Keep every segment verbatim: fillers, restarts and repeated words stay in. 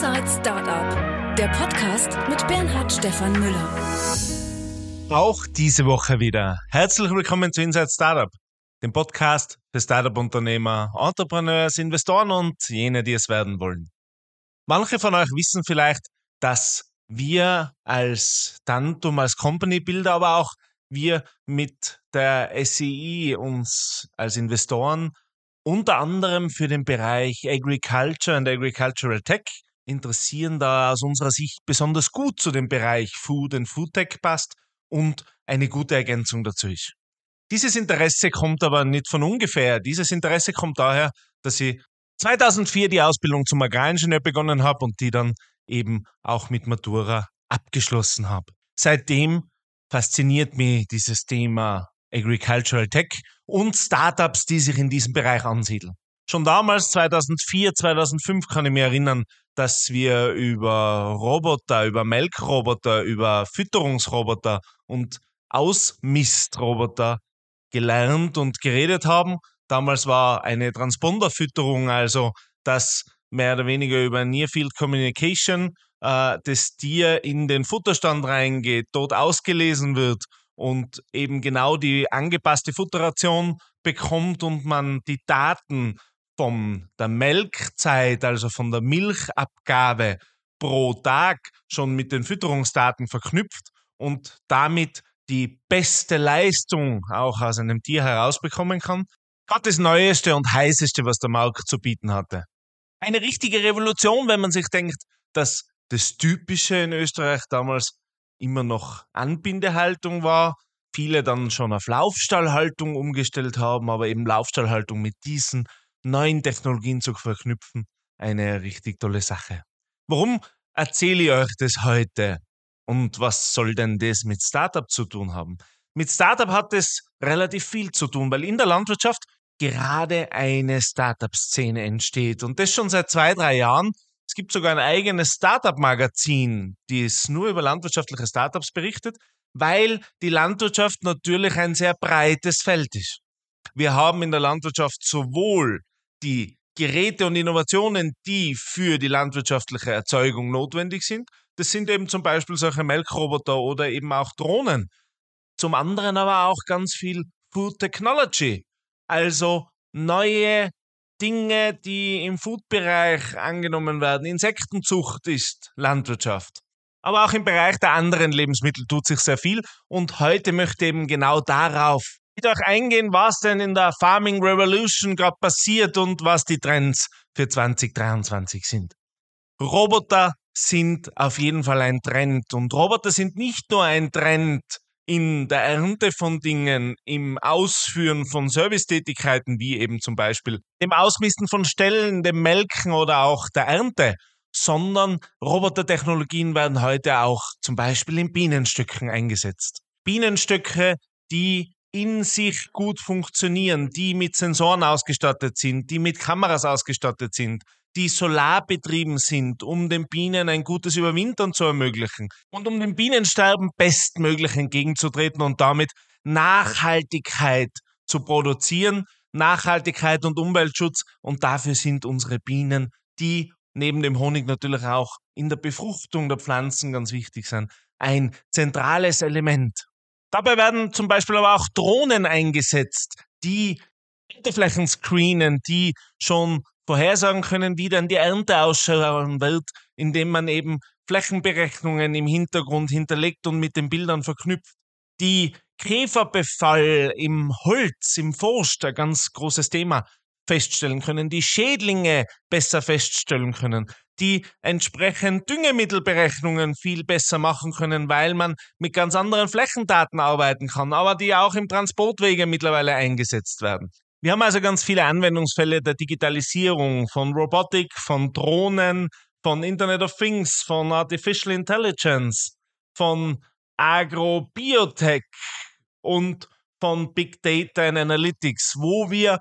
Inside Startup, der Podcast mit Bernhard Stefan Müller. Auch diese Woche wieder. Herzlich willkommen zu Inside Startup, dem Podcast für Startup-Unternehmer, Entrepreneurs, Investoren und jene, die es werden wollen. Manche von euch wissen vielleicht, dass wir als Tantum, als Company Builder, aber auch wir mit der S E I uns als Investoren unter anderem für den Bereich Agriculture und Agricultural Tech interessieren, da aus unserer Sicht besonders gut zu dem Bereich Food und Food Tech passt und eine gute Ergänzung dazu ist. Dieses Interesse kommt aber nicht von ungefähr. Dieses Interesse kommt daher, dass ich zweitausendvier die Ausbildung zum Agraringenieur begonnen habe und die dann eben auch mit Matura abgeschlossen habe. Seitdem fasziniert mich dieses Thema Agricultural Tech und Startups, die sich in diesem Bereich ansiedeln. Schon damals, zweitausendvier, zweitausendfünf, kann ich mich erinnern, dass wir über Roboter, über Melkroboter, über Fütterungsroboter und Ausmistroboter gelernt und geredet haben. Damals war eine Transponderfütterung, also dass mehr oder weniger über Near-Field Communication äh, das Tier in den Futterstand reingeht, dort ausgelesen wird und eben genau die angepasste Futterration bekommt und man die Daten von der Melkzeit, also von der Milchabgabe pro Tag schon mit den Fütterungsdaten verknüpft und damit die beste Leistung auch aus einem Tier herausbekommen kann. Gerade das Neueste und Heißeste, was der Markt zu bieten hatte. Eine richtige Revolution, wenn man sich denkt, dass das Typische in Österreich damals immer noch Anbindehaltung war, viele dann schon auf Laufstallhaltung umgestellt haben, aber eben Laufstallhaltung mit diesen neuen Technologien zu verknüpfen, eine richtig tolle Sache. Warum erzähle ich euch das heute und was soll denn das mit Startup zu tun haben? Mit Startup hat es relativ viel zu tun, weil in der Landwirtschaft gerade eine Startup-Szene entsteht und das schon seit zwei, drei Jahren. Es gibt sogar ein eigenes Startup-Magazin, das nur über landwirtschaftliche Startups berichtet, weil die Landwirtschaft natürlich ein sehr breites Feld ist. Wir haben in der Landwirtschaft sowohl die Geräte und Innovationen, die für die landwirtschaftliche Erzeugung notwendig sind. Das sind eben zum Beispiel solche Melkroboter oder eben auch Drohnen. Zum anderen aber auch ganz viel Food Technology, also neue Dinge, die im Food-Bereich angenommen werden. Insektenzucht ist Landwirtschaft. Aber auch im Bereich der anderen Lebensmittel tut sich sehr viel. Und heute möchte ich eben genau darauf mit euch eingehen, was denn in der Farming Revolution gerade passiert und was die Trends für zwanzig dreiundzwanzig sind. Roboter sind auf jeden Fall ein Trend. Und Roboter sind nicht nur ein Trend in der Ernte von Dingen, im Ausführen von Servicetätigkeiten, wie eben zum Beispiel dem Ausmisten von Ställen, dem Melken oder auch der Ernte, sondern Robotertechnologien werden heute auch zum Beispiel in Bienenstöcken eingesetzt. Bienenstöcke, die in sich gut funktionieren, die mit Sensoren ausgestattet sind, die mit Kameras ausgestattet sind, die solarbetrieben sind, um den Bienen ein gutes Überwintern zu ermöglichen und um dem Bienensterben bestmöglich entgegenzutreten und damit Nachhaltigkeit zu produzieren, Nachhaltigkeit und Umweltschutz. Und dafür sind unsere Bienen, die neben dem Honig natürlich auch in der Befruchtung der Pflanzen ganz wichtig sind, ein zentrales Element. Dabei werden zum Beispiel aber auch Drohnen eingesetzt, die Ernteflächen screenen, die schon vorhersagen können, wie dann die Ernte ausschauen wird, indem man eben Flächenberechnungen im Hintergrund hinterlegt und mit den Bildern verknüpft. Die Käferbefall im Holz, im Forst, ein ganz großes Thema, feststellen können, die Schädlinge besser feststellen können, die entsprechend Düngemittelberechnungen viel besser machen können, weil man mit ganz anderen Flächendaten arbeiten kann, aber die auch im Transportwege mittlerweile eingesetzt werden. Wir haben also ganz viele Anwendungsfälle der Digitalisierung, von Robotik, von Drohnen, von Internet of Things, von Artificial Intelligence, von Agrobiotech und von Big Data and Analytics, wo wir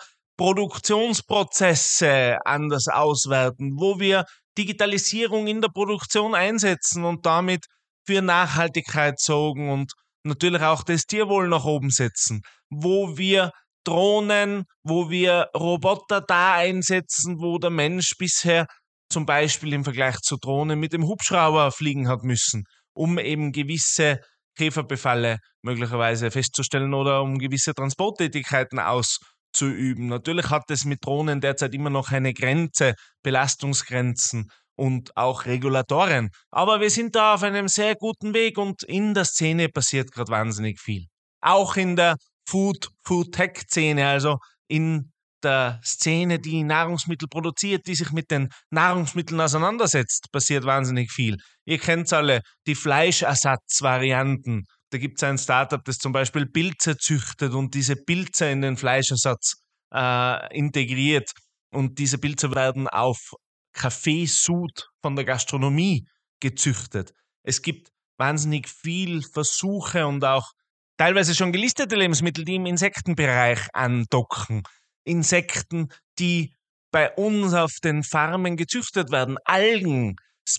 Produktionsprozesse anders auswerten, wo wir Digitalisierung in der Produktion einsetzen und damit für Nachhaltigkeit sorgen und natürlich auch das Tierwohl nach oben setzen, wo wir Drohnen, wo wir Roboter da einsetzen, wo der Mensch bisher zum Beispiel im Vergleich zu Drohnen mit dem Hubschrauber fliegen hat müssen, um eben gewisse Käferbefalle möglicherweise festzustellen oder um gewisse Transporttätigkeiten auszuüben. Natürlich hat es mit Drohnen derzeit immer noch eine Grenze, Belastungsgrenzen und auch Regulatorien. Aber wir sind da auf einem sehr guten Weg und in der Szene passiert gerade wahnsinnig viel. Auch in der Food, Food-Tech-Szene, also in der Szene, die Nahrungsmittel produziert, die sich mit den Nahrungsmitteln auseinandersetzt, passiert wahnsinnig viel. Ihr kennt alle die Fleischersatzvarianten. Da gibt es ein Startup, das zum Beispiel Pilze züchtet und diese Pilze in den Fleischersatz äh, integriert. Und diese Pilze werden auf Kaffeesud von der Gastronomie gezüchtet. Es gibt wahnsinnig viel Versuche und auch teilweise schon gelistete Lebensmittel, die im Insektenbereich andocken. Insekten, die bei uns auf den Farmen gezüchtet werden. Algen,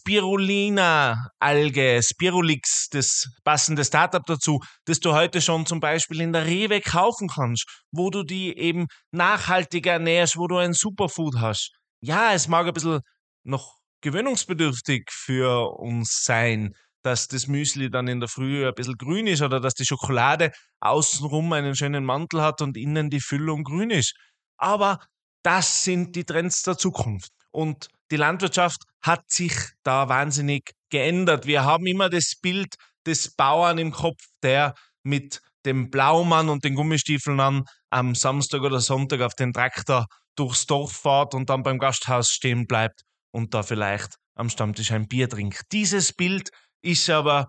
Spirulina-Alge, Spirulix, das passende Startup dazu, das du heute schon zum Beispiel in der Rewe kaufen kannst, wo du die eben nachhaltig ernährst, wo du ein Superfood hast. Ja, es mag ein bisschen noch gewöhnungsbedürftig für uns sein, dass das Müsli dann in der Früh ein bisschen grün ist oder dass die Schokolade außenrum einen schönen Mantel hat und innen die Füllung grün ist. Aber das sind die Trends der Zukunft. Und die Landwirtschaft hat sich da wahnsinnig geändert. Wir haben immer das Bild des Bauern im Kopf, der mit dem Blaumann und den Gummistiefeln an am Samstag oder Sonntag auf den Traktor durchs Dorf fährt und dann beim Gasthaus stehen bleibt und da vielleicht am Stammtisch ein Bier trinkt. Dieses Bild ist aber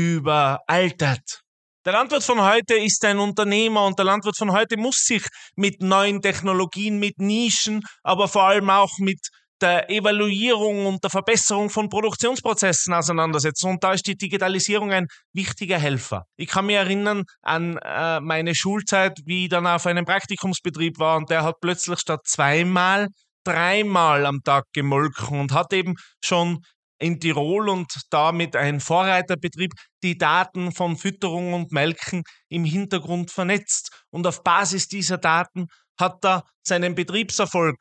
überaltert. Der Landwirt von heute ist ein Unternehmer und der Landwirt von heute muss sich mit neuen Technologien, mit Nischen, aber vor allem auch mit der Evaluierung und der Verbesserung von Produktionsprozessen auseinandersetzen. Und da ist die Digitalisierung ein wichtiger Helfer. Ich kann mich erinnern an äh, meine Schulzeit, wie ich dann auf einem Praktikumsbetrieb war und der hat plötzlich statt zweimal, dreimal am Tag gemolken und hat eben schon in Tirol und damit ein Vorreiterbetrieb die Daten von Fütterung und Melken im Hintergrund vernetzt. Und auf Basis dieser Daten hat er seinen Betriebserfolg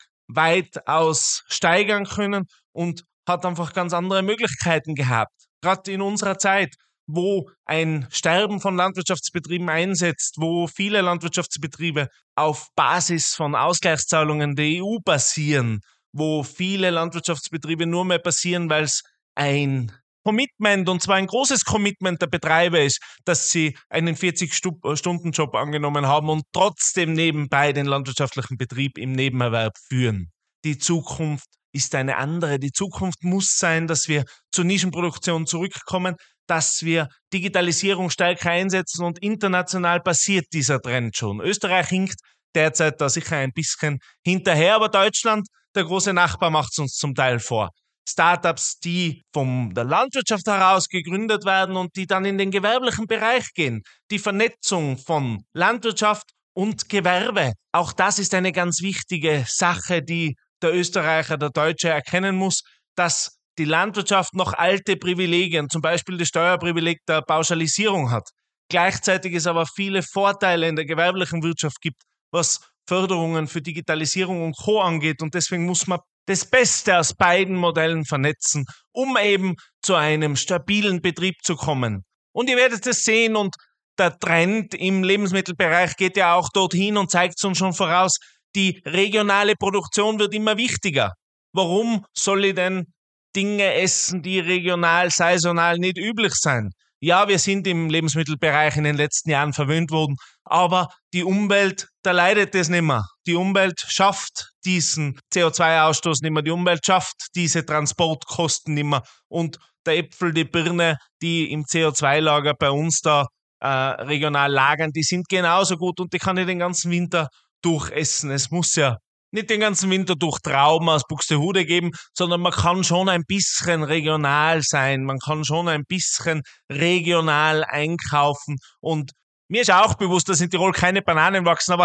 weitaus steigern können und hat einfach ganz andere Möglichkeiten gehabt. Gerade in unserer Zeit, wo ein Sterben von Landwirtschaftsbetrieben einsetzt, wo viele Landwirtschaftsbetriebe auf Basis von Ausgleichszahlungen der E U basieren, wo viele Landwirtschaftsbetriebe nur mehr passieren, weil es ein Commitment, und zwar ein großes Commitment der Betreiber ist, dass sie einen vierzig-Stunden-Job angenommen haben und trotzdem nebenbei den landwirtschaftlichen Betrieb im Nebenerwerb führen. Die Zukunft ist eine andere. Die Zukunft muss sein, dass wir zur Nischenproduktion zurückkommen, dass wir Digitalisierung stärker einsetzen und international passiert dieser Trend schon. Österreich hinkt derzeit da sicher ein bisschen hinterher, aber Deutschland, der große Nachbar, macht es uns zum Teil vor. Startups, die von der Landwirtschaft heraus gegründet werden und die dann in den gewerblichen Bereich gehen. Die Vernetzung von Landwirtschaft und Gewerbe. Auch das ist eine ganz wichtige Sache, die der Österreicher, der Deutsche erkennen muss, dass die Landwirtschaft noch alte Privilegien, zum Beispiel das Steuerprivileg der Pauschalisierung hat. Gleichzeitig es aber viele Vorteile in der gewerblichen Wirtschaft gibt, was Förderungen für Digitalisierung und Co. angeht. Und deswegen muss man das Beste aus beiden Modellen vernetzen, um eben zu einem stabilen Betrieb zu kommen. Und ihr werdet es sehen, und der Trend im Lebensmittelbereich geht ja auch dorthin und zeigt es uns schon voraus, die regionale Produktion wird immer wichtiger. Warum soll ich denn Dinge essen, die regional, saisonal nicht üblich sein? Ja, wir sind im Lebensmittelbereich in den letzten Jahren verwöhnt worden, aber die Umwelt, da leidet es nicht mehr. Die Umwelt schafft diesen C O zwei Ausstoß nicht mehr, die Umwelt schafft diese Transportkosten nicht mehr. Und der Äpfel, die Birne, die im C O zwei Lager bei uns da äh, regional lagern, die sind genauso gut und die kann ich den ganzen Winter durchessen. Es muss ja nicht den ganzen Winter durch Trauben aus Buxtehude geben, sondern man kann schon ein bisschen regional sein, man kann schon ein bisschen regional einkaufen. Und mir ist auch bewusst, dass in Tirol keine Bananen wachsen, aber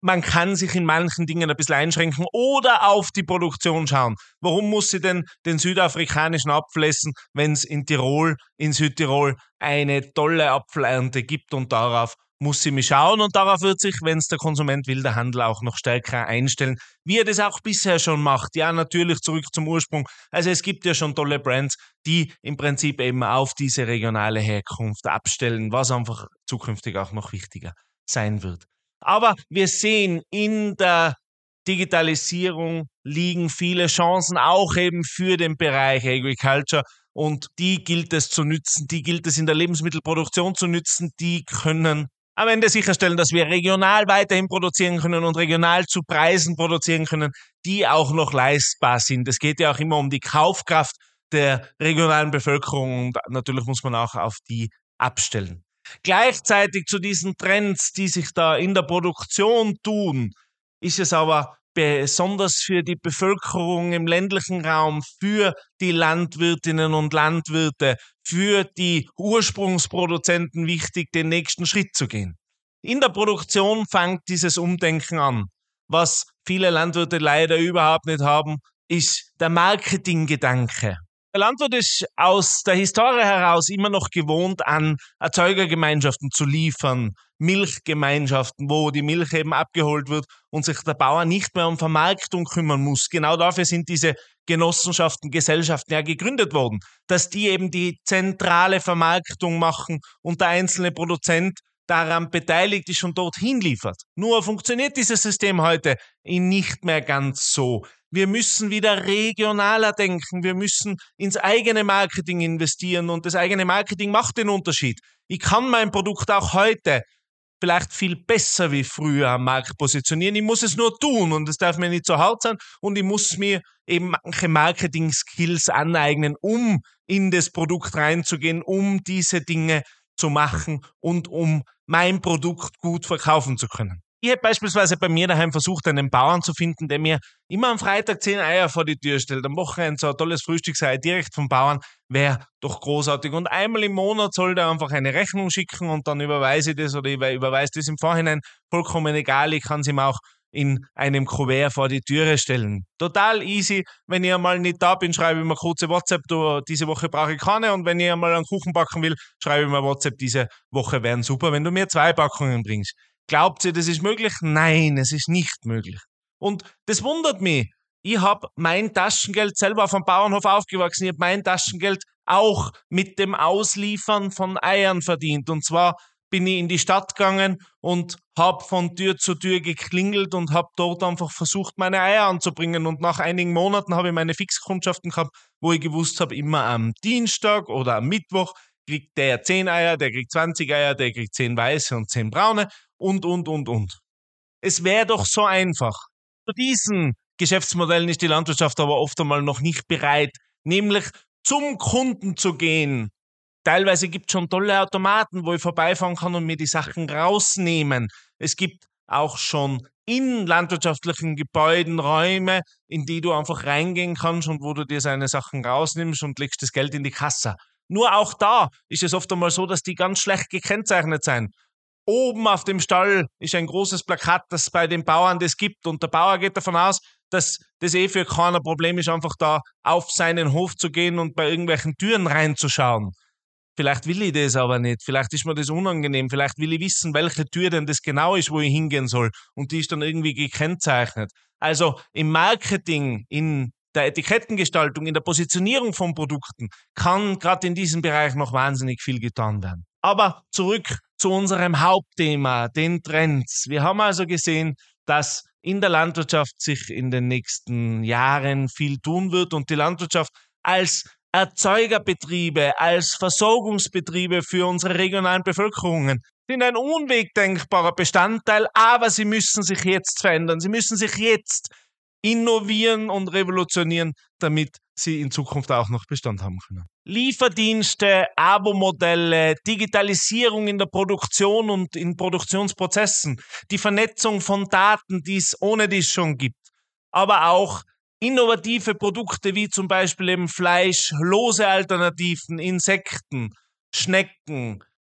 man kann sich in manchen Dingen ein bisschen einschränken oder auf die Produktion schauen. Warum muss sie denn den südafrikanischen Apfel essen, wenn es in Tirol, in Südtirol eine tolle Apfelernte gibt, und darauf muss sie mich schauen, und darauf wird sich, wenn es der Konsument will, der Handel auch noch stärker einstellen, wie er das auch bisher schon macht. Ja, natürlich zurück zum Ursprung. Also es gibt ja schon tolle Brands, die im Prinzip eben auf diese regionale Herkunft abstellen, was einfach zukünftig auch noch wichtiger sein wird. Aber wir sehen, in der Digitalisierung liegen viele Chancen, auch eben für den Bereich Agriculture, und die gilt es zu nützen, die gilt es in der Lebensmittelproduktion zu nützen, die können am Ende sicherstellen, dass wir regional weiterhin produzieren können und regional zu Preisen produzieren können, die auch noch leistbar sind. Es geht ja auch immer um die Kaufkraft der regionalen Bevölkerung, und natürlich muss man auch auf die abstellen. Gleichzeitig zu diesen Trends, die sich da in der Produktion tun, ist es aber besonders für die Bevölkerung im ländlichen Raum, für die Landwirtinnen und Landwirte, für die Ursprungsproduzenten wichtig, den nächsten Schritt zu gehen. In der Produktion fängt dieses Umdenken an. Was viele Landwirte leider überhaupt nicht haben, ist der Marketinggedanke. Der Landwirt ist aus der Historie heraus immer noch gewohnt, an Erzeugergemeinschaften zu liefern, Milchgemeinschaften, wo die Milch eben abgeholt wird und sich der Bauer nicht mehr um Vermarktung kümmern muss. Genau dafür sind diese Genossenschaften, Gesellschaften ja gegründet worden, dass die eben die zentrale Vermarktung machen und der einzelne Produzent daran beteiligt ist und dorthin liefert. Nur funktioniert dieses System heute nicht mehr ganz so. Wir müssen wieder regionaler denken, wir müssen ins eigene Marketing investieren, und das eigene Marketing macht den Unterschied. Ich kann mein Produkt auch heute vielleicht viel besser wie früher am Markt positionieren. Ich muss es nur tun, und es darf mir nicht so hart sein, und ich muss mir eben manche Marketing-Skills aneignen, um in das Produkt reinzugehen, um diese Dinge zu machen und um mein Produkt gut verkaufen zu können. Ich habe beispielsweise bei mir daheim versucht, einen Bauern zu finden, der mir immer am Freitag zehn Eier vor die Tür stellt. Am Wochenende so ein tolles Frühstücksei direkt vom Bauern, wäre doch großartig. Und einmal im Monat soll der einfach eine Rechnung schicken, und dann überweise ich das oder ich überweise das im Vorhinein. Vollkommen egal, ich kann es ihm auch in einem Kuvert vor die Türe stellen. Total easy. Wenn ich einmal nicht da bin, schreibe ich mir kurze WhatsApp, du, diese Woche brauche ich keine. Und wenn ich einmal einen Kuchen backen will, schreibe ich mir WhatsApp, diese Woche wären super, wenn du mir zwei Packungen bringst. Glaubt ihr, das ist möglich? Nein, es ist nicht möglich. Und das wundert mich. Ich habe mein Taschengeld selber auf einem Bauernhof aufgewachsen. Ich habe mein Taschengeld auch mit dem Ausliefern von Eiern verdient. Und zwar bin ich in die Stadt gegangen und habe von Tür zu Tür geklingelt und habe dort einfach versucht, meine Eier anzubringen. Und nach einigen Monaten habe ich meine Fixkundschaften gehabt, wo ich gewusst habe, immer am Dienstag oder am Mittwoch kriegt der zehn Eier, der kriegt zwanzig Eier, der kriegt zehn weiße und zehn braune und, und, und, und. Es wäre doch so einfach. Zu diesen Geschäftsmodellen ist die Landwirtschaft aber oft einmal noch nicht bereit, nämlich zum Kunden zu gehen. Teilweise gibt es schon tolle Automaten, wo ich vorbeifahren kann und mir die Sachen rausnehmen. Es gibt auch schon in landwirtschaftlichen Gebäuden Räume, in die du einfach reingehen kannst und wo du dir seine Sachen rausnimmst und legst das Geld in die Kasse. Nur auch da ist es oft einmal so, dass die ganz schlecht gekennzeichnet sind. Oben auf dem Stall ist ein großes Plakat, das bei den Bauern das gibt, und der Bauer geht davon aus, dass das eh für kein Problem ist, einfach da auf seinen Hof zu gehen und bei irgendwelchen Türen reinzuschauen. Vielleicht will ich das aber nicht, vielleicht ist mir das unangenehm, vielleicht will ich wissen, welche Tür denn das genau ist, wo ich hingehen soll, und die ist dann irgendwie gekennzeichnet. Also im Marketing, in der Etikettengestaltung, in der Positionierung von Produkten kann gerade in diesem Bereich noch wahnsinnig viel getan werden. Aber zurück zu unserem Hauptthema, den Trends. Wir haben also gesehen, dass in der Landwirtschaft sich in den nächsten Jahren viel tun wird und die Landwirtschaft als Erzeugerbetriebe, als Versorgungsbetriebe für unsere regionalen Bevölkerungen sind ein unwegdenkbarer Bestandteil, aber sie müssen sich jetzt verändern. Sie müssen sich jetzt innovieren und revolutionieren, damit sie in Zukunft auch noch Bestand haben können. Lieferdienste, Abo-Modelle, Digitalisierung in der Produktion und in Produktionsprozessen, die Vernetzung von Daten, die es ohne dies schon gibt, aber auch innovative Produkte wie zum Beispiel eben Fleisch, lose Alternativen, Insekten, Schnecken,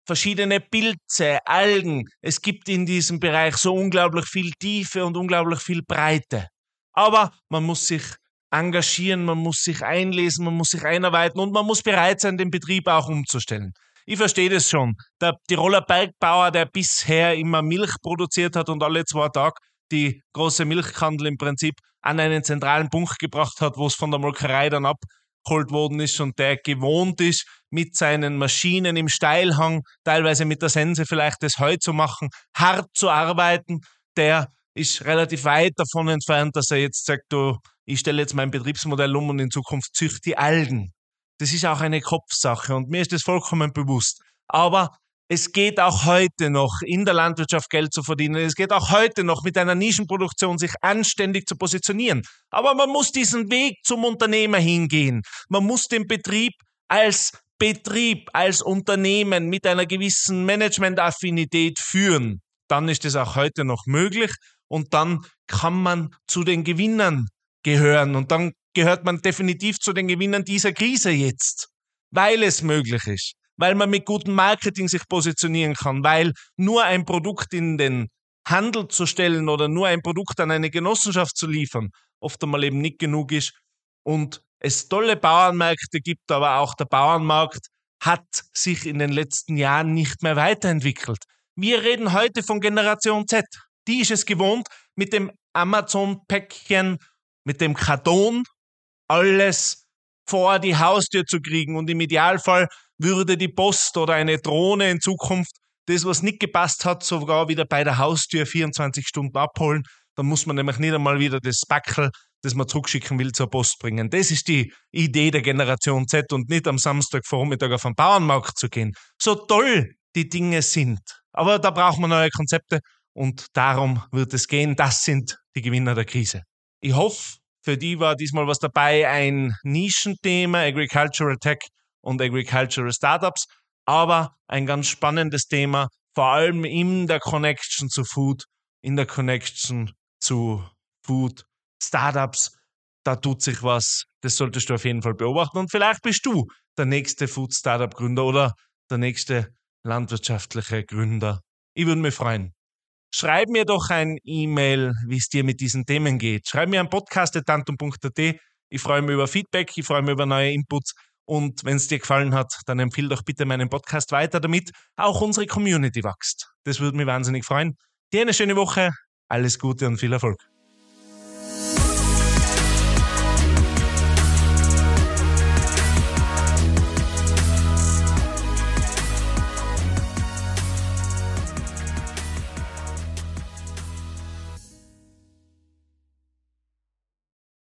verschiedene Pilze, Algen. Es gibt in diesem Bereich so unglaublich viel Tiefe und unglaublich viel Breite. Aber man muss sich engagieren, man muss sich einlesen, man muss sich einarbeiten und man muss bereit sein, den Betrieb auch umzustellen. Ich verstehe das schon. Der Tiroler Bergbauer, der bisher immer Milch produziert hat und alle zwei Tage die große Milchkandel im Prinzip an einen zentralen Punkt gebracht hat, wo es von der Molkerei dann abgeholt worden ist und der gewohnt ist, mit seinen Maschinen im Steilhang, teilweise mit der Sense vielleicht das Heu zu machen, hart zu arbeiten, der ist relativ weit davon entfernt, dass er jetzt sagt, du, ich stelle jetzt mein Betriebsmodell um und in Zukunft züchte ich Algen. Das ist auch eine Kopfsache und mir ist das vollkommen bewusst. Aber es geht auch heute noch, in der Landwirtschaft Geld zu verdienen. Es geht auch heute noch, mit einer Nischenproduktion sich anständig zu positionieren. Aber man muss diesen Weg zum Unternehmer hingehen. Man muss den Betrieb als Betrieb, als Unternehmen mit einer gewissen Management-Affinität führen. Dann ist es auch heute noch möglich und dann kann man zu den Gewinnern gehören und dann gehört man definitiv zu den Gewinnern dieser Krise jetzt, weil es möglich ist, weil man mit gutem Marketing sich positionieren kann, weil nur ein Produkt in den Handel zu stellen oder nur ein Produkt an eine Genossenschaft zu liefern, oft einmal eben nicht genug ist und es tolle Bauernmärkte gibt, aber auch der Bauernmarkt hat sich in den letzten Jahren nicht mehr weiterentwickelt. Wir reden heute von Generation Z. Die ist es gewohnt, mit dem Amazon-Päckchen, mit dem Karton alles vor die Haustür zu kriegen und im Idealfall würde die Post oder eine Drohne in Zukunft das, was nicht gepasst hat, sogar wieder bei der Haustür vierundzwanzig Stunden abholen. Dann muss man nämlich nicht einmal wieder das Backel, das man zurückschicken will, zur Post bringen. Das ist die Idee der Generation Z und nicht am Samstagvormittag auf den Bauernmarkt zu gehen. So toll die Dinge sind. Aber da braucht man neue Konzepte und darum wird es gehen. Das sind die Gewinner der Krise. Ich hoffe, für die war diesmal was dabei, ein Nischenthema, Agricultural Tech und Agricultural Startups, aber ein ganz spannendes Thema, vor allem in der Connection zu Food, in der Connection zu Food Startups. Da tut sich was, das solltest du auf jeden Fall beobachten und vielleicht bist du der nächste Food Startup Gründer oder der nächste landwirtschaftliche Gründer. Ich würde mich freuen. Schreib mir doch ein E-Mail, wie es dir mit diesen Themen geht. Schreib mir an podcast punkt tantum punkt a t. Ich freue mich über Feedback, ich freue mich über neue Inputs und wenn es dir gefallen hat, dann empfehle doch bitte meinen Podcast weiter, damit auch unsere Community wächst. Das würde mich wahnsinnig freuen. Dir eine schöne Woche, alles Gute und viel Erfolg.